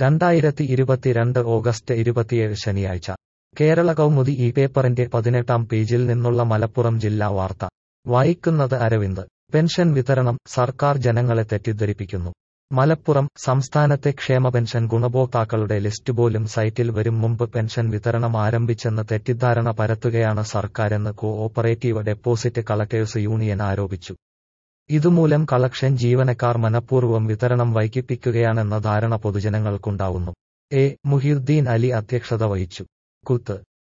2022 August 27 ശനിയാഴ്ച കേരള കൗമുദി ഈ പേപ്പറിന്റെ 18-ാം പേജിൽ നിന്നുള്ള മലപ്പുറം ജില്ലാ വാർത്ത വായിക്കുന്നത് അരവിന്ദ്. പെൻഷൻ വിതരണം സർക്കാർ ജനങ്ങളെ തെറ്റിദ്ധരിപ്പിക്കുന്നു. മലപ്പുറം സംസ്ഥാനത്തെ ക്ഷേമ പെൻഷൻ ഗുണഭോക്താക്കളുടെ ലിസ്റ്റ് പോലും സൈറ്റിൽ വരും മുമ്പ് പെൻഷൻ വിതരണം ആരംഭിച്ചെന്ന് തെറ്റിദ്ധാരണ പരത്തുകയാണ് സർക്കാരെന്ന് കോ-ഓപ്പറേറ്റീവ് ഡെപ്പോസിറ്റ് കളക്ടേഴ്സ് യൂണിയൻ ആരോപിച്ചു. ഇതുമൂലം കളക്ഷൻ ജീവനക്കാർ മനഃപൂർവ്വം വിതരണം വൈകിപ്പിക്കുകയാണെന്ന ധാരണ പൊതുജനങ്ങൾക്കുണ്ടാവുന്നു. എ. മുഹിയുദ്ദീൻ അലി അധ്യക്ഷത വഹിച്ചു. കുത്ത്